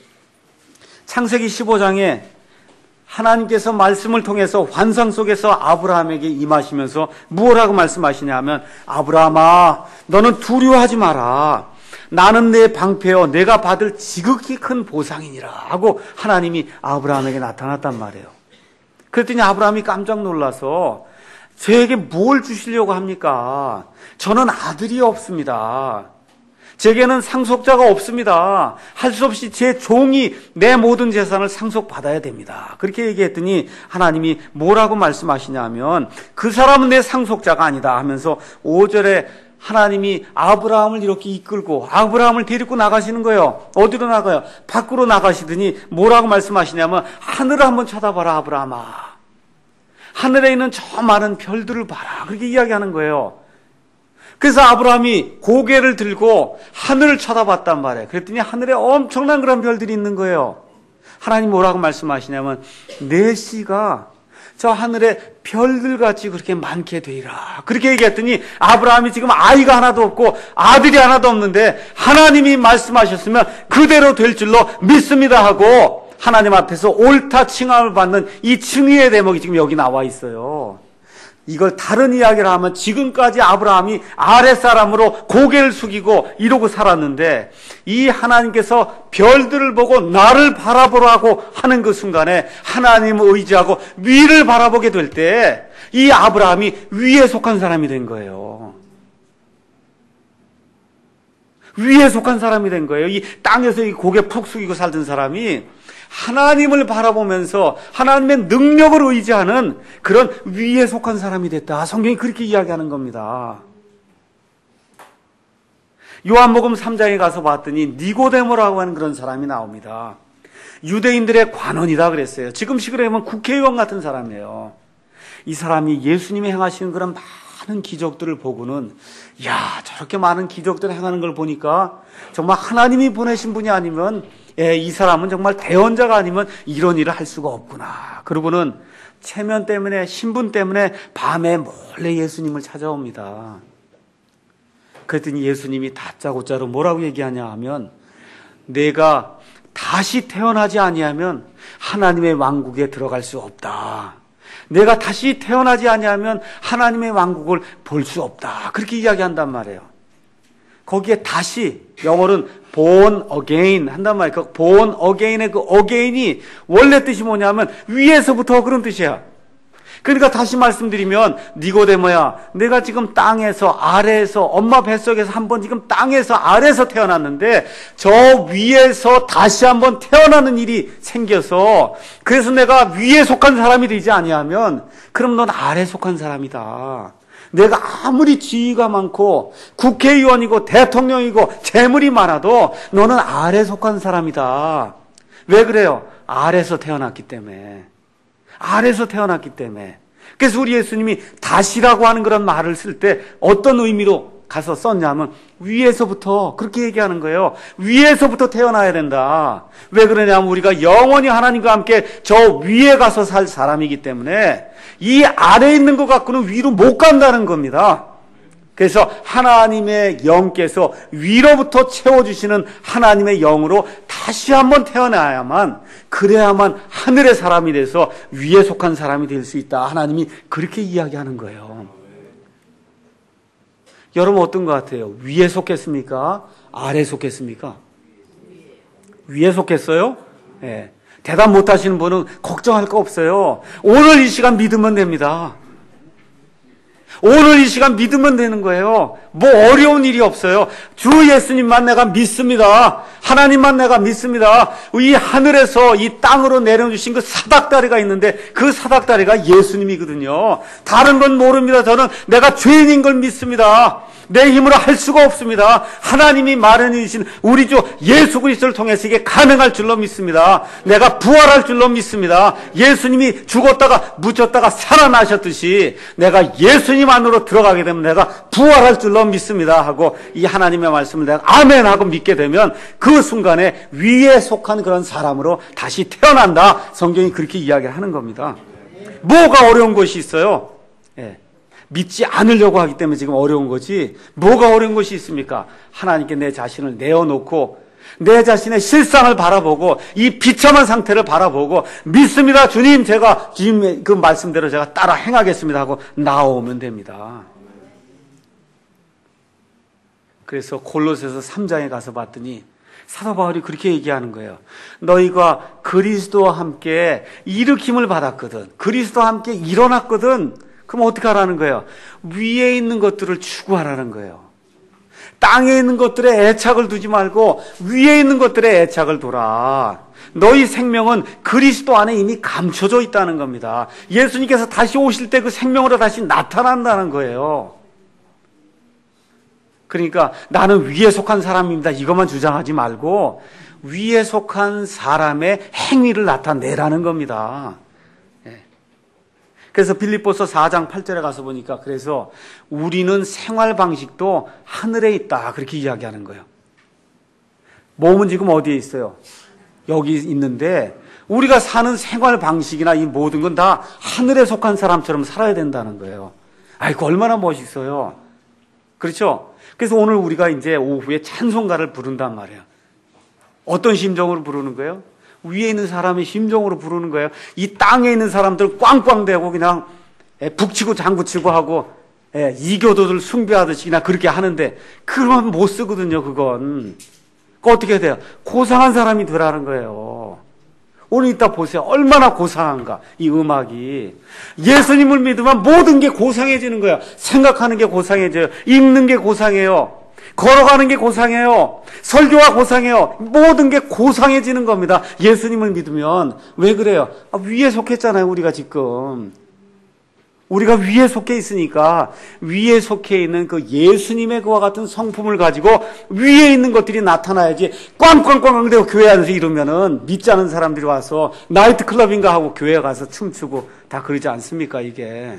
창세기 십오 장에 하나님께서 말씀을 통해서 환상 속에서 아브라함에게 임하시면서 무엇라고 말씀하시냐 하면, 아브라함아, 너는 두려워하지 마라. 나는 내 방패여 내가 받을 지극히 큰 보상이니라 하고 하나님이 아브라함에게 나타났단 말이에요. 그랬더니 아브라함이 깜짝 놀라서 저에게 뭘 주시려고 합니까? 저는 아들이 없습니다. 제게는 상속자가 없습니다. 할 수 없이 제 종이 내 모든 재산을 상속받아야 됩니다. 그렇게 얘기했더니 하나님이 뭐라고 말씀하시냐면, 그 사람은 내 상속자가 아니다 하면서 오 절에 하나님이 아브라함을 이렇게 이끌고 아브라함을 데리고 나가시는 거예요. 어디로 나가요? 밖으로 나가시더니 뭐라고 말씀하시냐면, 하늘을 한번 쳐다봐라 아브라함아. 하늘에 있는 저 많은 별들을 봐라. 그렇게 이야기하는 거예요. 그래서 아브라함이 고개를 들고 하늘을 쳐다봤단 말이에요. 그랬더니 하늘에 엄청난 그런 별들이 있는 거예요. 하나님 뭐라고 말씀하시냐면, 내 씨가 저 하늘에 별들같이 그렇게 많게 되리라. 그렇게 얘기했더니 아브라함이 지금 아이가 하나도 없고 아들이 하나도 없는데 하나님이 말씀하셨으면 그대로 될 줄로 믿습니다 하고 하나님 앞에서 옳다 칭함을 받는 이 칭의의 대목이 지금 여기 나와 있어요. 이걸 다른 이야기를 하면 지금까지 아브라함이 아랫사람으로 고개를 숙이고 이러고 살았는데, 이 하나님께서 별들을 보고 나를 바라보라고 하는 그 순간에 하나님을 의지하고 위를 바라보게 될 때 이 아브라함이 위에 속한 사람이 된 거예요. 위에 속한 사람이 된 거예요. 이 땅에서 이 고개 푹 숙이고 살던 사람이 하나님을 바라보면서 하나님의 능력을 의지하는 그런 위에 속한 사람이 됐다. 성경이 그렇게 이야기하는 겁니다. 요한복음 삼 장에 가서 봤더니 니고데모라고 하는 그런 사람이 나옵니다. 유대인들의 관원이다 그랬어요. 지금식으로 하면 국회의원 같은 사람이에요. 이 사람이 예수님이 행하시는 그런 많은 기적들을 보고는 야, 저렇게 많은 기적들을 행하는 걸 보니까 정말 하나님이 보내신 분이 아니면 예, 이 사람은 정말 대언자가 아니면 이런 일을 할 수가 없구나. 그러고는 체면 때문에 신분 때문에 밤에 몰래 예수님을 찾아옵니다. 그랬더니 예수님이 다짜고짜로 뭐라고 얘기하냐 하면 내가 다시 태어나지 아니하면 하나님의 왕국에 들어갈 수 없다. 내가 다시 태어나지 아니하면 하나님의 왕국을 볼 수 없다. 그렇게 이야기한단 말이에요. 거기에 다시 영어로는 born again 한단 말이에요. 그 born again의 그 again이 원래 뜻이 뭐냐면 위에서부터 그런 뜻이야. 그러니까 다시 말씀드리면 니고데모야, 내가 지금 땅에서 아래에서 엄마 뱃속에서 한번 지금 땅에서 아래에서 태어났는데 저 위에서 다시 한번 태어나는 일이 생겨서 그래서 내가 위에 속한 사람이 되지 아니하면 그럼 넌 아래에 속한 사람이다. 내가 아무리 지위가 많고 국회의원이고 대통령이고 재물이 많아도 너는 아래에 속한 사람이다. 왜 그래요? 아래에서 태어났기 때문에. 아래에서 태어났기 때문에. 그래서 우리 예수님이 다시라고 하는 그런 말을 쓸 때 어떤 의미로 가서 썼냐면 위에서부터 그렇게 얘기하는 거예요. 위에서부터 태어나야 된다. 왜 그러냐면 우리가 영원히 하나님과 함께 저 위에 가서 살 사람이기 때문에 이 아래에 있는 것 갖고는 위로 못 간다는 겁니다. 그래서 하나님의 영께서 위로부터 채워주시는 하나님의 영으로 다시 한번 태어나야만, 그래야만 하늘의 사람이 돼서 위에 속한 사람이 될 수 있다. 하나님이 그렇게 이야기하는 거예요. 여러분 어떤 것 같아요? 위에 속했습니까? 아래에 속했습니까? 위에 속했어요? 네. 대답 못 하시는 분은 걱정할 거 없어요. 오늘 이 시간 믿으면 됩니다. 오늘 이 시간 믿으면 되는 거예요. 뭐 어려운 일이 없어요. 주 예수님만 내가 믿습니다. 하나님만 내가 믿습니다. 이 하늘에서 이 땅으로 내려주신 그 사닥다리가 있는데 그 사닥다리가 예수님이거든요. 다른 건 모릅니다. 저는 내가 죄인인 걸 믿습니다. 내 힘으로 할 수가 없습니다. 하나님이 마련해 주신 우리 주 예수 그리스도를 통해서 이게 가능할 줄로 믿습니다. 내가 부활할 줄로 믿습니다. 예수님이 죽었다가 묻혔다가 살아나셨듯이 내가 예수님 안으로 들어가게 되면 내가 부활할 줄로 믿습니다 하고 이 하나님의 말씀을 내가 아멘 하고 믿게 되면 그 순간에 위에 속한 그런 사람으로 다시 태어난다. 성경이 그렇게 이야기를 하는 겁니다. 뭐가 어려운 것이 있어요? 예. 믿지 않으려고 하기 때문에 지금 어려운 거지 뭐가 어려운 것이 있습니까? 하나님께 내 자신을 내어놓고 내 자신의 실상을 바라보고 이 비참한 상태를 바라보고 믿습니다. 주님, 제가 주님의 그 말씀대로 제가 따라 행하겠습니다 하고 나오면 됩니다. 그래서 골로새서 삼 장에 가서 봤더니 사도 바울이 그렇게 얘기하는 거예요. 너희가 그리스도와 함께 일으킴을 받았거든. 그리스도와 함께 일어났거든. 그럼 어떻게 하라는 거예요? 위에 있는 것들을 추구하라는 거예요. 땅에 있는 것들에 애착을 두지 말고 위에 있는 것들에 애착을 둬라. 너희 생명은 그리스도 안에 이미 감춰져 있다는 겁니다. 예수님께서 다시 오실 때 그 생명으로 다시 나타난다는 거예요. 그러니까 나는 위에 속한 사람입니다. 이것만 주장하지 말고 위에 속한 사람의 행위를 나타내라는 겁니다. 그래서 빌립보서 사 장 팔 절에 가서 보니까 그래서 우리는 생활 방식도 하늘에 있다. 그렇게 이야기하는 거예요. 몸은 지금 어디에 있어요? 여기 있는데 우리가 사는 생활 방식이나 이 모든 건 다 하늘에 속한 사람처럼 살아야 된다는 거예요. 아이고, 얼마나 멋있어요. 그렇죠? 그래서 오늘 우리가 이제 오후에 찬송가를 부른단 말이에요. 어떤 심정으로 부르는 거예요? 위에 있는 사람의 심정으로 부르는 거예요. 이 땅에 있는 사람들 꽝꽝대고 그냥 북치고 장구치고 하고 이교도들 숭배하듯이 그냥 그렇게 하는데 그러면 못 쓰거든요. 그건. 그거 어떻게 해야 돼요? 고상한 사람이 되라는 거예요. 오늘 이따 보세요. 얼마나 고상한가 이 음악이. 예수님을 믿으면 모든 게 고상해지는 거예요. 생각하는 게 고상해져요. 읽는 게 고상해요. 걸어가는 게 고상해요. 설교가 고상해요. 모든 게 고상해지는 겁니다. 예수님을 믿으면. 왜 그래요? 아, 위에 속했잖아요, 우리가 지금. 우리가 위에 속해 있으니까 위에 속해 있는 그 예수님의 그와 같은 성품을 가지고 위에 있는 것들이 나타나야지. 꽝꽝꽝꽝 대고 교회 안에서 이러면은 믿지 않은 사람들이 와서 나이트클럽인가 하고 교회에 가서 춤추고 다 그러지 않습니까, 이게.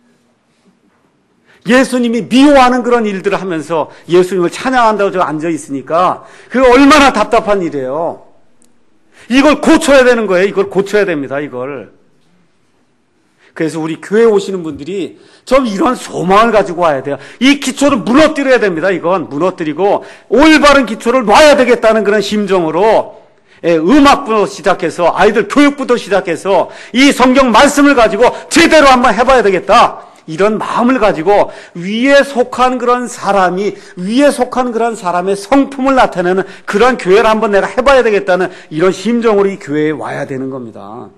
예수님이 미워하는 그런 일들을 하면서 예수님을 찬양한다고 저 앉아 있으니까 그게 얼마나 답답한 일이에요. 이걸 고쳐야 되는 거예요. 이걸 고쳐야 됩니다, 이걸. 그래서 우리 교회 오시는 분들이 좀 이런 소망을 가지고 와야 돼요. 이 기초를 무너뜨려야 됩니다. 이건 무너뜨리고 올바른 기초를 놔야 되겠다는 그런 심정으로 음악부터 시작해서 아이들 교육부터 시작해서 이 성경 말씀을 가지고 제대로 한번 해봐야 되겠다. 이런 마음을 가지고 위에 속한 그런 사람이 위에 속한 그런 사람의 성품을 나타내는 그런 교회를 한번 내가 해봐야 되겠다는 이런 심정으로 이 교회에 와야 되는 겁니다.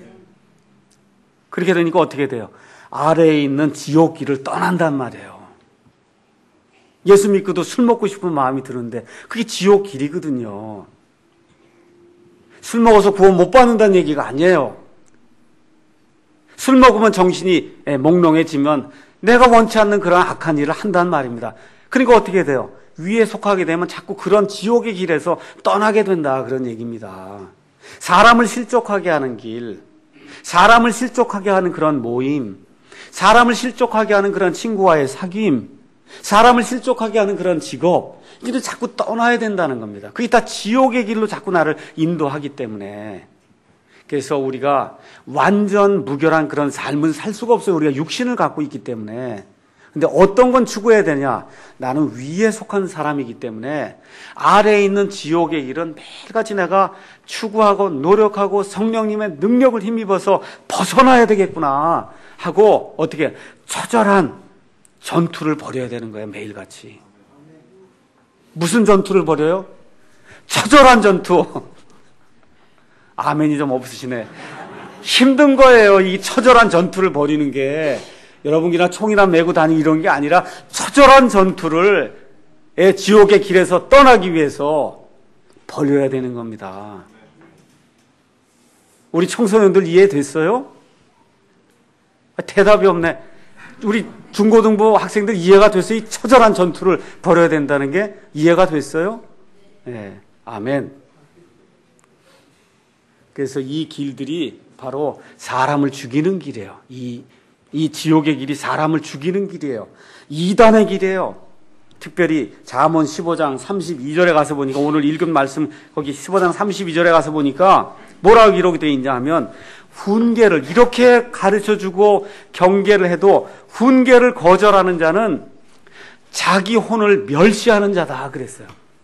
그렇게 되니까 어떻게 돼요? 아래에 있는 지옥길을 떠난단 말이에요. 예수 믿고도 술 먹고 싶은 마음이 드는데 그게 지옥길이거든요. 술 먹어서 구원 못 받는다는 얘기가 아니에요. 술 먹으면 정신이 몽롱해지면 내가 원치 않는 그런 악한 일을 한단 말입니다. 그러니까 어떻게 돼요? 위에 속하게 되면 자꾸 그런 지옥의 길에서 떠나게 된다, 그런 얘기입니다. 사람을 실족하게 하는 길, 사람을 실족하게 하는 그런 모임, 사람을 실족하게 하는 그런 친구와의 사귐, 사람을 실족하게 하는 그런 직업, 이게 자꾸 떠나야 된다는 겁니다. 그게 다 지옥의 길로 자꾸 나를 인도하기 때문에. 그래서 우리가 완전 무결한 그런 삶은 살 수가 없어요. 우리가 육신을 갖고 있기 때문에. 근데 어떤 건 추구해야 되냐? 나는 위에 속한 사람이기 때문에 아래에 있는 지옥의 길은 매일같이 내가 추구하고 노력하고 성령님의 능력을 힘입어서 벗어나야 되겠구나 하고 어떻게 처절한 전투를 벌여야 되는 거예요. 매일같이. 무슨 전투를 벌여요? 처절한 전투. 아멘이 좀 없으시네. 힘든 거예요. 이 처절한 전투를 벌이는 게. 여러분이나 총이나 메고 다니는 이런 게 아니라 처절한 전투를 지옥의 길에서 떠나기 위해서 벌여야 되는 겁니다. 우리 청소년들 이해됐어요? 대답이 없네. 우리 중고등부 학생들 이해가 됐어요? 이 처절한 전투를 벌여야 된다는 게 이해가 됐어요? 네. 아멘. 그래서 이 길들이 바로 사람을 죽이는 길이에요. 이, 이 지옥의 길이 사람을 죽이는 길이에요. 이단의 길이에요. 특별히 잠언 십오 장 삼십이 절에 가서 보니까 오늘 읽은 말씀 거기 십오 장 삼십이 절에 가서 보니까 뭐라고 기록이 되어 있냐 하면 훈계를 이렇게 가르쳐주고 경계를 해도 훈계를 거절하는 자는 자기 혼을 멸시하는 자다 그랬어요.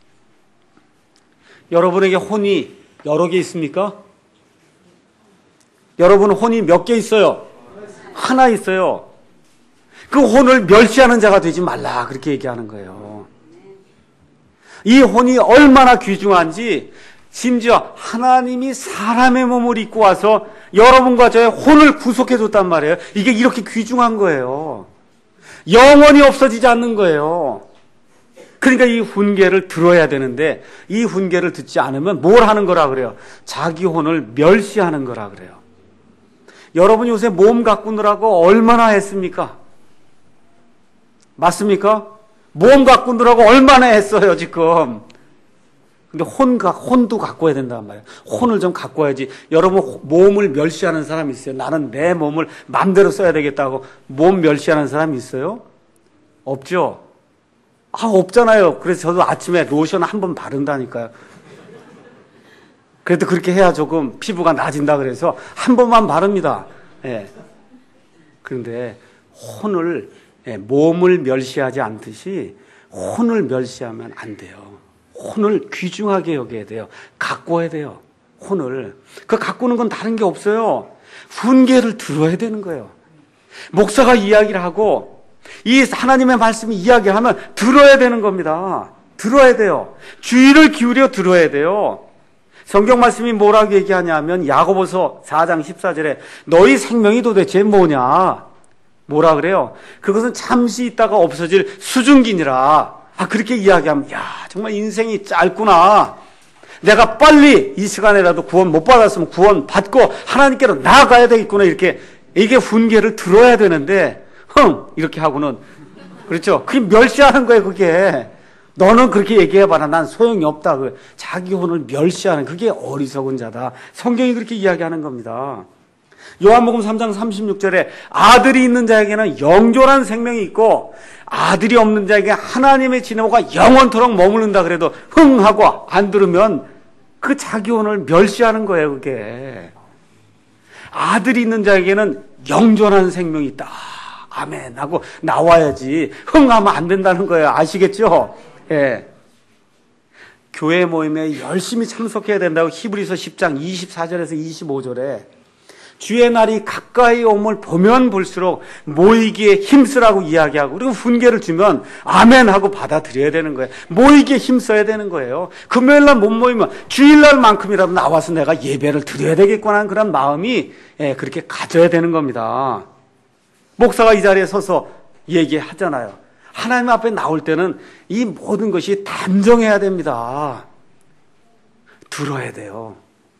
여러분에게 혼이 여러 개 있습니까? 여러분 혼이 몇 개 있어요? 하나 있어요. 그 혼을 멸시하는 자가 되지 말라 그렇게 얘기하는 거예요. 이 혼이 얼마나 귀중한지 심지어 하나님이 사람의 몸을 입고 와서 여러분과 저의 혼을 구속해 줬단 말이에요. 이게 이렇게 귀중한 거예요. 영원히 없어지지 않는 거예요. 그러니까 이 훈계를 들어야 되는데 이 훈계를 듣지 않으면 뭘 하는 거라 그래요? 자기 혼을 멸시하는 거라 그래요. 여러분 요새 몸 가꾸느라고 얼마나 했습니까? 맞습니까? 몸 가꾸느라고 얼마나 했어요 지금. 근데 혼, 혼도 가꿔야 된단 말이에요. 혼을 좀 가꿔야지. 여러분 몸을 멸시하는 사람이 있어요? 나는 내 몸을 마음대로 써야 되겠다고 몸 멸시하는 사람이 있어요? 없죠? 아, 없잖아요. 그래서 저도 아침에 로션 한 번 바른다니까요. 그래도 그렇게 해야 조금 피부가 나아진다 그래서 한 번만 바릅니다. 예. 그런데 혼을, 예, 몸을 멸시하지 않듯이 혼을 멸시하면 안 돼요. 혼을 귀중하게 여겨야 돼요. 가꿔야 돼요. 혼을. 그 가꾸는 건 다른 게 없어요. 훈계를 들어야 되는 거예요. 목사가 이야기를 하고 이 하나님의 말씀이 이야기를 하면 들어야 되는 겁니다. 들어야 돼요. 주의를 기울여 들어야 돼요. 성경 말씀이 뭐라고 얘기하냐면 야고보서 사 장 십사 절에 너희 생명이 도대체 뭐냐? 뭐라 그래요? 그것은 잠시 있다가 없어질 수증기니라. 아, 그렇게 이야기하면, 야, 정말 인생이 짧구나. 내가 빨리 이 시간에라도 구원 못 받았으면 구원 받고 하나님께로 나아가야 되겠구나. 이렇게, 이게 훈계를 들어야 되는데, 흥! 이렇게 하고는, 그렇죠. 그게 멸시하는 거예요, 그게. 너는 그렇게 얘기해봐라. 난 소용이 없다. 그 자기 혼을 멸시하는, 그게 어리석은 자다. 성경이 그렇게 이야기하는 겁니다. 요한복음 삼 장 삼십육 절에 아들이 있는 자에게는 영존한 생명이 있고 아들이 없는 자에게 하나님의 진노가 영원토록 머무른다 그래도 흥 하고 안 들으면 그 자기 혼을 멸시하는 거예요. 그게 아들이 있는 자에게는 영존한 생명이 있다. 아멘 하고 나와야지 흥 하면 안 된다는 거예요. 아시겠죠? 예. 교회 모임에 열심히 참석해야 된다고 히브리서 십 장 이십사 절에서 이십오 절에 주의 날이 가까이 옴을 보면 볼수록 모이기에 힘쓰라고 이야기하고 그리고 훈계를 주면 아멘 하고 받아들여야 되는 거예요. 모이기에 힘써야 되는 거예요. 금요일날 못 모이면 주일날만큼이라도 나와서 내가 예배를 드려야 되겠구나 하는 그런 마음이 예, 그렇게 가져야 되는 겁니다. 목사가 이 자리에 서서 얘기하잖아요. 하나님 앞에 나올 때는 이 모든 것이 단정해야 됩니다. 들어야 돼요.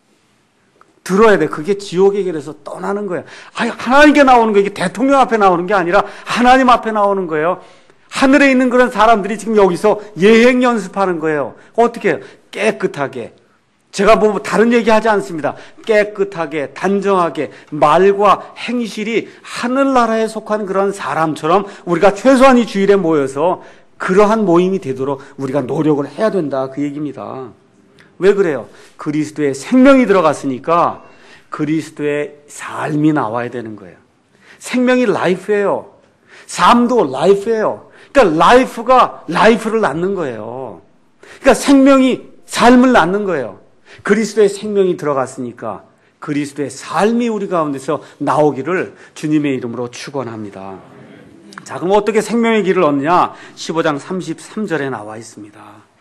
들어야 돼. 그게 지옥의 길에서 떠나는 거예요. 아니, 하나님께 나오는 거, 이게 대통령 앞에 나오는 게 아니라 하나님 앞에 나오는 거예요. 하늘에 있는 그런 사람들이 지금 여기서 예행 연습하는 거예요. 어떻게 해요? 깨끗하게. 제가 뭐 다른 얘기 하지 않습니다. 깨끗하게, 단정하게, 말과 행실이 하늘나라에 속한 그런 사람처럼 우리가 최소한 이 주일에 모여서 그러한 모임이 되도록 우리가 노력을 해야 된다. 그 얘기입니다. 왜 그래요? 그리스도의 생명이 들어갔으니까 그리스도의 삶이 나와야 되는 거예요. 생명이 라이프예요. 삶도 라이프예요. 그러니까 라이프가 라이프를 낳는 거예요. 그러니까 생명이 삶을 낳는 거예요. 그리스도의 생명이 들어갔으니까 그리스도의 삶이 우리 가운데서 나오기를 주님의 이름으로 축원합니다. 자, 그럼 어떻게 생명의 길을 얻느냐? 십오 장 삼십삼 절에 나와 있습니다.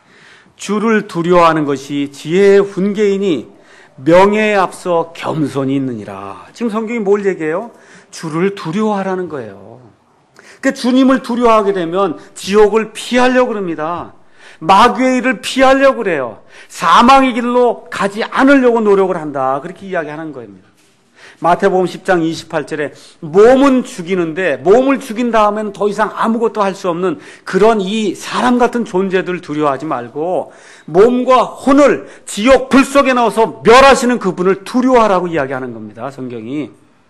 주를 두려워하는 것이 지혜의 훈계이니 명예에 앞서 겸손이 있느니라. 지금 성경이 뭘 얘기해요? 주를 두려워하라는 거예요. 그러니까 주님을 두려워하게 되면 지옥을 피하려고 그럽니다. 마귀의 일을 피하려고 그래요. 사망의 길로 가지 않으려고 노력을 한다. 그렇게 이야기하는 겁니다. 마태복음 십 장 이십팔 절에 몸은 죽이는데 몸을 죽인 다음에는 더 이상 아무것도 할 수 없는 그런 이 사람 같은 존재들 두려워하지 말고 몸과 혼을 지옥 불 속에 넣어서 멸하시는 그분을 두려워하라고 이야기하는 겁니다. 성경이.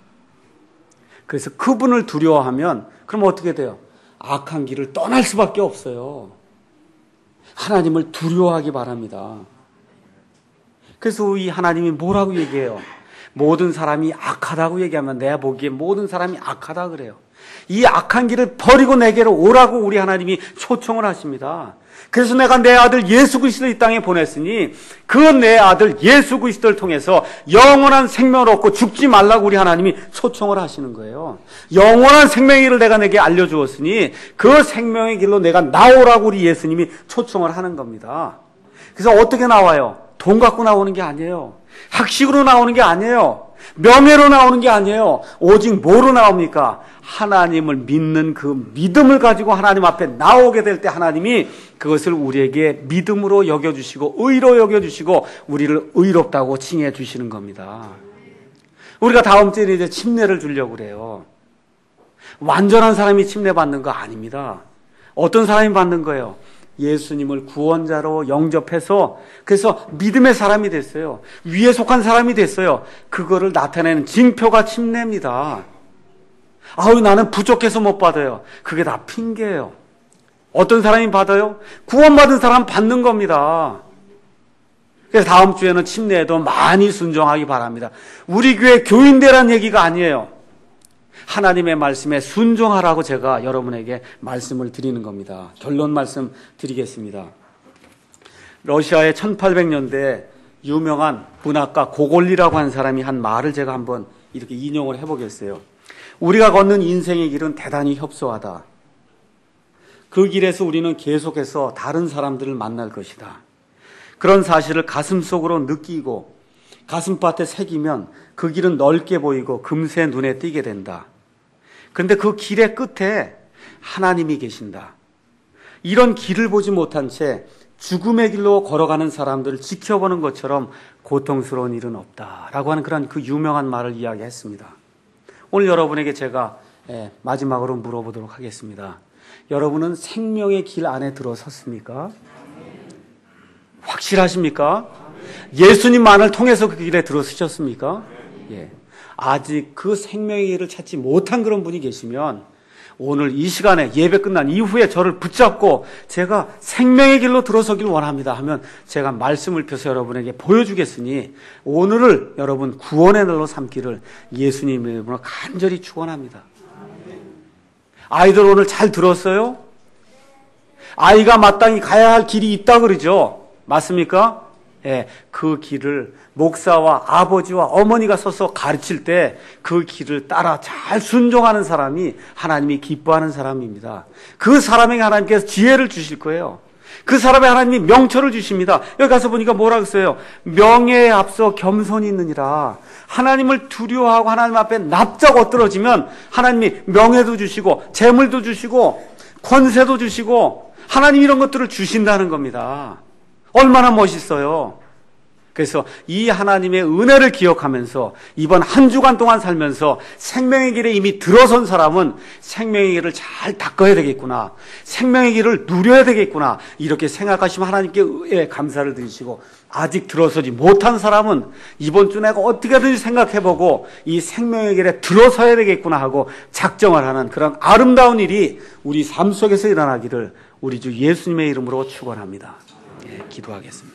그래서 그분을 두려워하면 그럼 어떻게 돼요? 악한 길을 떠날 수밖에 없어요. 하나님을 두려워하기 바랍니다. 그래서 이 하나님이 뭐라고 얘기해요? 모든 사람이 악하다고 얘기하면 내가 보기에 모든 사람이 악하다 그래요. 이 악한 길을 버리고 내게로 오라고 우리 하나님이 초청을 하십니다. 그래서 내가 내 아들 예수 그리스도를 이 땅에 보냈으니 그 내 아들 예수 그리스도를 통해서 영원한 생명을 얻고 죽지 말라고 우리 하나님이 초청을 하시는 거예요. 영원한 생명의 길을 내가 내게 알려주었으니 그 생명의 길로 내가 나오라고 우리 예수님이 초청을 하는 겁니다. 그래서 어떻게 나와요? 돈 갖고 나오는 게 아니에요. 학식으로 나오는 게 아니에요. 명예로 나오는 게 아니에요. 오직 뭐로 나옵니까? 하나님을 믿는 그 믿음을 가지고 하나님 앞에 나오게 될 때 하나님이 그것을 우리에게 믿음으로 여겨주시고 의로 여겨주시고 우리를 의롭다고 칭해 주시는 겁니다. 우리가 다음 주에 이제 침례를 주려고 그래요. 완전한 사람이 침례받는 거 아닙니다. 어떤 사람이 받는 거예요? 예수님을 구원자로 영접해서 그래서 믿음의 사람이 됐어요. 위에 속한 사람이 됐어요. 그거를 나타내는 징표가 침례입니다. 아우 나는 부족해서 못 받아요. 그게 다 핑계예요. 어떤 사람이 받아요? 구원받은 사람 받는 겁니다. 그래서 다음 주에는 침례에도 많이 순종하기 바랍니다. 우리 교회 교인대란 얘기가 아니에요. 하나님의 말씀에 순종하라고 제가 여러분에게 말씀을 드리는 겁니다. 결론 말씀 드리겠습니다. 러시아의 천팔백 년대에 유명한 문학가 고골리라고 한 사람이 한 말을 제가 한번 이렇게 인용을 해보겠어요. 우리가 걷는 인생의 길은 대단히 협소하다. 그 길에서 우리는 계속해서 다른 사람들을 만날 것이다. 그런 사실을 가슴속으로 느끼고 가슴밭에 새기면 그 길은 넓게 보이고 금세 눈에 띄게 된다. 그런데 그 길의 끝에 하나님이 계신다. 이런 길을 보지 못한 채 죽음의 길로 걸어가는 사람들을 지켜보는 것처럼 고통스러운 일은 없다라고 하는 그런 그 유명한 말을 이야기했습니다. 오늘 여러분에게 제가 마지막으로 물어보도록 하겠습니다. 여러분은 생명의 길 안에 들어섰습니까? 확실하십니까? 예수님만을 통해서 그 길에 들어서셨습니까? 예. 아직 그 생명의 길을 찾지 못한 그런 분이 계시면 오늘 이 시간에 예배 끝난 이후에 저를 붙잡고 제가 생명의 길로 들어서길 원합니다 하면 제가 말씀을 펴서 여러분에게 보여주겠으니 오늘을 여러분 구원의 날로 삼기를 예수님의 이름으로 간절히 축원합니다. 아이들 오늘 잘 들었어요? 아이가 마땅히 가야 할 길이 있다 그러죠? 맞습니까? 예, 그 길을 목사와 아버지와 어머니가 서서 가르칠 때 그 길을 따라 잘 순종하는 사람이 하나님이 기뻐하는 사람입니다. 그 사람에게 하나님께서 지혜를 주실 거예요. 그 사람에 하나님이 명철을 주십니다. 여기 가서 보니까 뭐라고 써요? 명예에 앞서 겸손이 있느니라. 하나님을 두려워하고 하나님 앞에 납작 엎드러지면 하나님이 명예도 주시고 재물도 주시고 권세도 주시고 하나님 이런 것들을 주신다는 겁니다. 얼마나 멋있어요. 그래서 이 하나님의 은혜를 기억하면서 이번 한 주간 동안 살면서 생명의 길에 이미 들어선 사람은 생명의 길을 잘 닦아야 되겠구나. 생명의 길을 누려야 되겠구나. 이렇게 생각하시면 하나님께 감사를 드리시고 아직 들어서지 못한 사람은 이번 주 내가 어떻게든지 생각해보고 이 생명의 길에 들어서야 되겠구나 하고 작정을 하는 그런 아름다운 일이 우리 삶 속에서 일어나기를 우리 주 예수님의 이름으로 축원합니다. 예, 기도하겠습니다.